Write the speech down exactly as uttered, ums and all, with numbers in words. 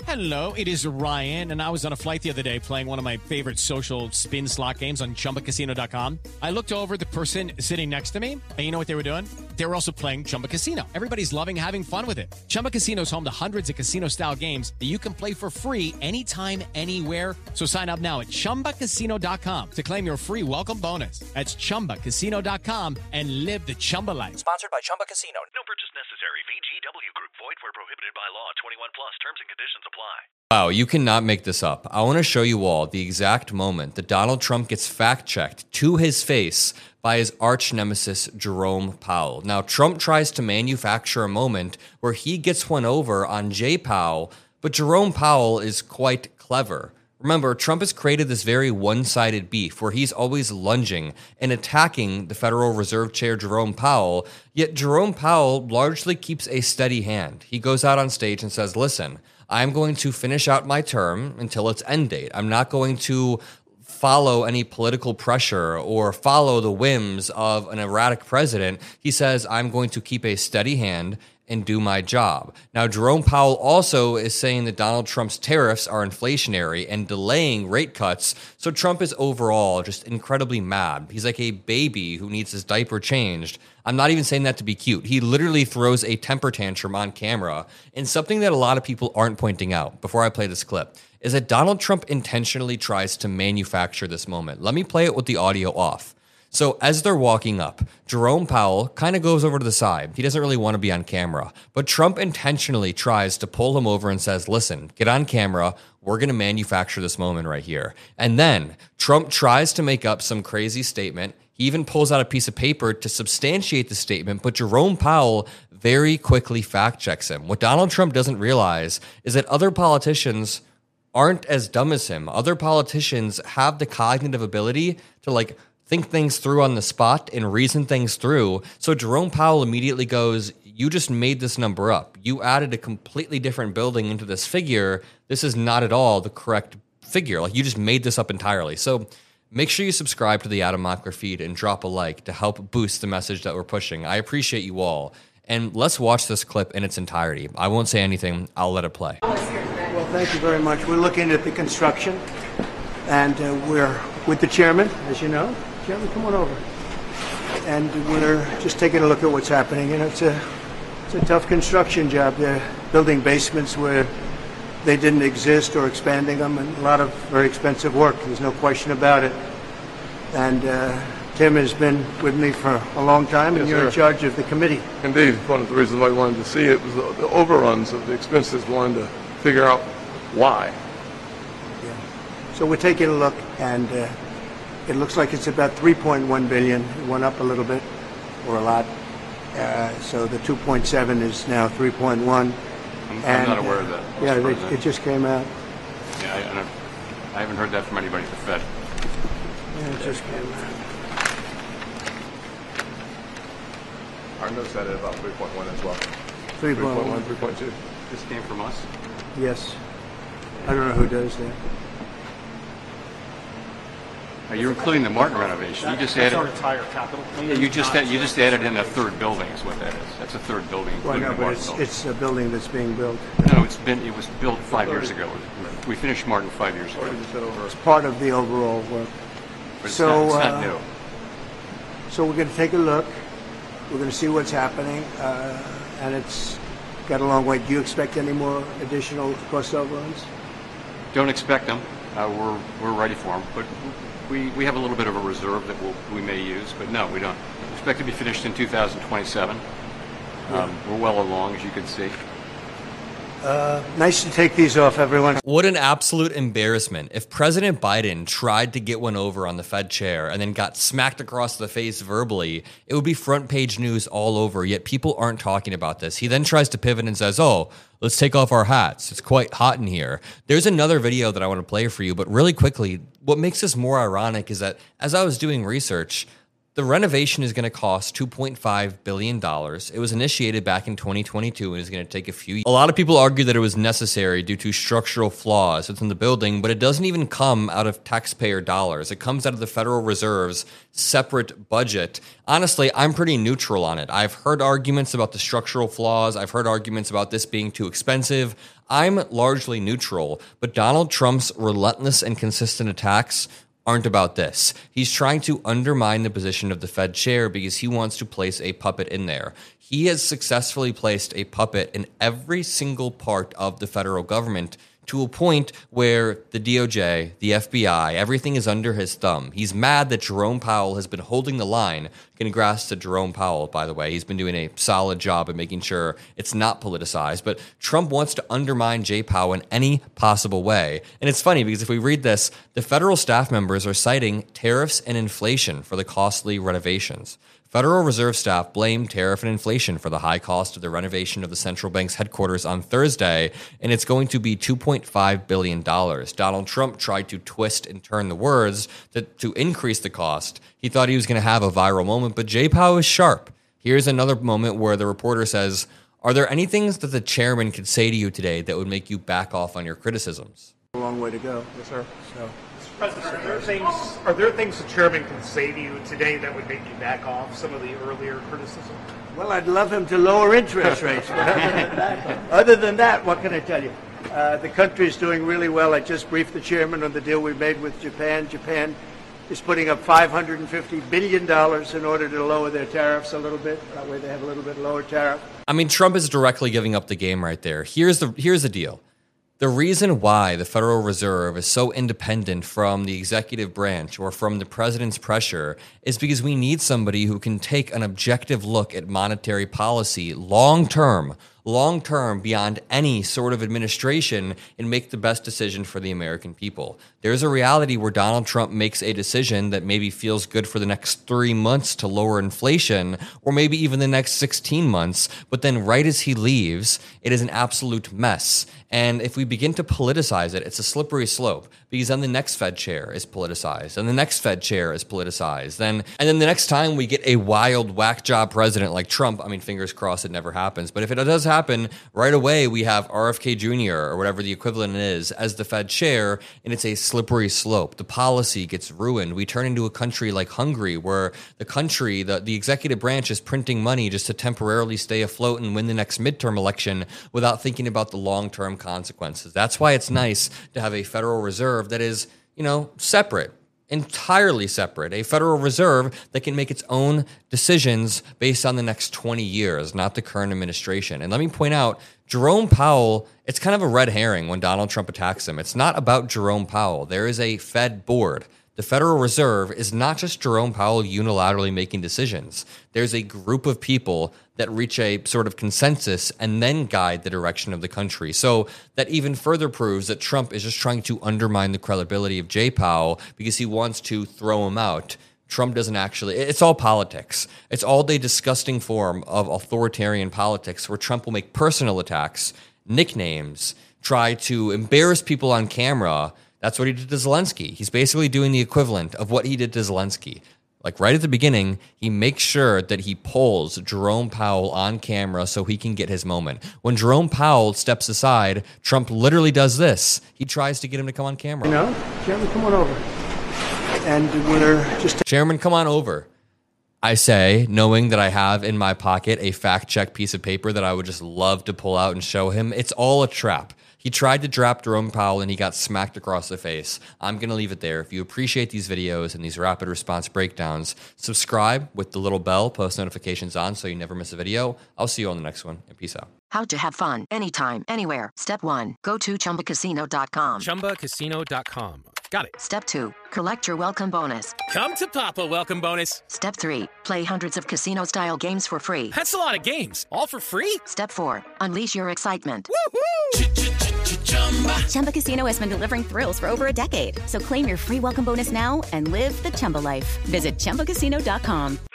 Hello, it is Ryan, and I was on a flight the other day playing one of my favorite social spin slot games on Chumba Casino dot com. I looked over at the person sitting next to me, and you know what they were doing? They were also playing Chumba Casino. Everybody's loving having fun with it. Chumba Casino is home to hundreds of casino-style games that you can play for free anytime, anywhere. So sign up now at Chumba Casino dot com to claim your free welcome bonus. That's Chumba Casino dot com and live the Chumba life. Sponsored by Chumba Casino. No purchase necessary. V G W Group. Void where prohibited by law. twenty-one plus. Terms and conditions apply. Wow, you cannot make this up. I want to show you all the exact moment that Donald Trump gets fact-checked to his face by his arch nemesis, Jerome Powell. Now, Trump tries to manufacture a moment where he gets one over on Jay Powell, but Jerome Powell is quite clever. Remember, Trump has created this very one-sided beef where he's always lunging and attacking the Federal Reserve Chair, Jerome Powell, yet Jerome Powell largely keeps a steady hand. He goes out on stage and says, listen, I'm going to finish out my term until its end date. I'm not going to follow any political pressure or follow the whims of an erratic president. He says, I'm going to keep a steady hand and do my job. Now, Jerome Powell also is saying that Donald Trump's tariffs are inflationary and delaying rate cuts, so Trump is overall just incredibly mad. He's like a baby who needs his diaper changed. I'm not even saying that to be cute. He literally throws a temper tantrum on camera, and something that a lot of people aren't pointing out before I play this clip is that Donald Trump intentionally tries to manufacture this moment. Let me play it with the audio off. So as they're walking up, Jerome Powell kind of goes over to the side. He doesn't really want to be on camera, but Trump intentionally tries to pull him over and says, listen, get on camera. We're going to manufacture this moment right here. And then Trump tries to make up some crazy statement. He even pulls out a piece of paper to substantiate the statement, but Jerome Powell very quickly fact checks him. What Donald Trump doesn't realize is that other politicians aren't as dumb as him. Other politicians have the cognitive ability to like think things through on the spot and reason things through. So Jerome Powell immediately goes, you just made this number up. You added a completely different building into this figure. This is not at all the correct figure. Like, you just made this up entirely. So make sure you subscribe to the Adam Mockler feed and drop a like to help boost the message that we're pushing. I appreciate you all. And let's watch this clip in its entirety. I won't say anything. I'll let it play. Well, thank you very much. We're looking at the construction, and uh, we're with the chairman, as you know. Chairman, come on over. And we're just taking a look at what's happening. You know, it's a it's a tough construction job. They're building basements where they didn't exist or expanding them, and a lot of very expensive work. There's no question about it. And uh, Tim has been with me for a long time, and yes, you're sir. in charge of the committee. Indeed. One of the reasons I wanted to see it was the, the overruns of the expenses, wanted to figure out why. Yeah. So we're taking a look, and uh, it looks like it's about three point one billion dollars. It went up a little bit, or a lot. Uh, so the two point seven is now three point one. I'm, and, I'm not aware of that. Yeah, it, it just came out. Yeah, I, I, don't, I haven't heard that from anybody at the Fed. Yeah, it just came out. Our notes had it about three point one as well. three point one, three point two. This came from us? Yes. I don't know who does that. Now, you're including the Martin renovation. You just That's added. our entire capital. Yeah, you just add, you just added in a third building. Is what that is. That's a third building, Well, including no, the but Martin it's, building. it's a building that's being built. No, it's been. It was built five years ago. We finished Martin five years ago. It's part of the overall work. But it's So, not, it's uh, not new. So we're going to take a look. We're going to see what's happening, uh, and it's got a long way. Do you expect any more additional cost overruns? Don't expect them. Uh, we're we're ready for them, but we, we have a little bit of a reserve that we'll, we may use. But no, we don't. We expect to be finished in two thousand twenty-seven. Um, Yeah. We're well along, as you can see. Uh, nice to take these off, everyone. What an absolute embarrassment. If President Biden tried to get one over on the Fed chair and then got smacked across the face verbally, it would be front page news all over, yet people aren't talking about this. He then tries to pivot and says, oh, let's take off our hats. It's quite hot in here. There's another video that I want to play for you, but really quickly, what makes this more ironic is that as I was doing research, the renovation is going to cost two point five billion dollars. It was initiated back in twenty twenty-two and is going to take a few years. A lot of people argue that it was necessary due to structural flaws within the building, but it doesn't even come out of taxpayer dollars. It comes out of the Federal Reserve's separate budget. Honestly, I'm pretty neutral on it. I've heard arguments about the structural flaws. I've heard arguments about this being too expensive. I'm largely neutral, but Donald Trump's relentless and consistent attacks aren't about this. He's trying to undermine the position of the Fed chair because he wants to place a puppet in there. He has successfully placed a puppet in every single part of the federal government to a point where the D O J, the F B I, everything is under his thumb. He's mad that Jerome Powell has been holding the line. Congrats to Jerome Powell, by the way. He's been doing a solid job at making sure it's not politicized. But Trump wants to undermine Jay Powell in any possible way. And it's funny because if we read this, the federal staff members are citing tariffs and inflation for the costly renovations. Federal Reserve staff blamed tariff and inflation for the high cost of the renovation of the central bank's headquarters on Thursday, and it's going to be two point five billion dollars. Donald Trump tried to twist and turn the words to, to increase the cost. He thought he was going to have a viral moment, but Jay Powell is sharp. Here's another moment where the reporter says, "Are there any things that the chairman could say to you today that would make you back off on your criticisms?" A long way to go. Yes, sir. So. President, are there things are there things the chairman can say to you today that would make you back off some of the earlier criticism? Well, I'd love him to lower interest rates. But other than that, other than that, what can I tell you? Uh, the country is doing really well. I just briefed the chairman on the deal we made with Japan. Japan is putting up five hundred fifty billion dollars in order to lower their tariffs a little bit. That way they have a little bit lower tariff. I mean, Trump is directly giving up the game right there. Here's the here's the deal. The reason why the Federal Reserve is so independent from the executive branch or from the president's pressure is because we need somebody who can take an objective look at monetary policy long term, long term beyond any sort of administration and make the best decision for the American people. There's a reality where Donald Trump makes a decision that maybe feels good for the next three months to lower inflation, or maybe even the next sixteen months, but then right as he leaves, it is an absolute mess. And if we begin to politicize it, it's a slippery slope because then the next Fed chair is politicized and the next Fed chair is politicized. Then, and then the next time we get a wild whack job president like Trump, I mean, fingers crossed it never happens. But if it does happen, right away we have R F K Junior or whatever the equivalent is as the Fed chair, and it's a slippery slope. The policy gets ruined. We turn into a country like Hungary where the country, the, the executive branch is printing money just to temporarily stay afloat and win the next midterm election without thinking about the long-term consequences. That's why it's nice to have a Federal Reserve that is, you know, separate, entirely separate, a Federal Reserve that can make its own decisions based on the next twenty years, not the current administration. And let me point out, Jerome Powell, it's kind of a red herring when Donald Trump attacks him. It's not about Jerome Powell. There is a Fed board. The Federal Reserve is not just Jerome Powell unilaterally making decisions. There's a group of people that reach a sort of consensus and then guide the direction of the country. So that even further proves that Trump is just trying to undermine the credibility of Jay Powell because he wants to throw him out. Trump doesn't actually, it's all politics. It's all the disgusting form of authoritarian politics where Trump will make personal attacks, nicknames, try to embarrass people on camera. That's what he did to Zelensky. He's basically doing the equivalent of what he did to Zelensky. Like right at the beginning, he makes sure that he pulls Jerome Powell on camera so he can get his moment. When Jerome Powell steps aside, Trump literally does this. He tries to get him to come on camera. You know, Chairman, come on over. And we're just... Chairman, come on over. I say, knowing that I have in my pocket a fact-check piece of paper that I would just love to pull out and show him. It's all a trap. He tried to drop Jerome Powell and he got smacked across the face. I'm going to leave it there. If you appreciate these videos and these rapid response breakdowns, subscribe with the little bell, post notifications on so you never miss a video. I'll see you on the next one, and peace out. How to have fun anytime, anywhere. Step one, go to Chumba Casino dot com. Chumba Casino dot com. Got it. Step two, collect your welcome bonus. Come to Papa welcome bonus. Step three, play hundreds of casino-style games for free. That's a lot of games. All for free? Step four, unleash your excitement. Woohoo! Chumba Casino has been delivering thrills for over a decade. So claim your free welcome bonus now and live the Chumba life. Visit Chumba Casino dot com.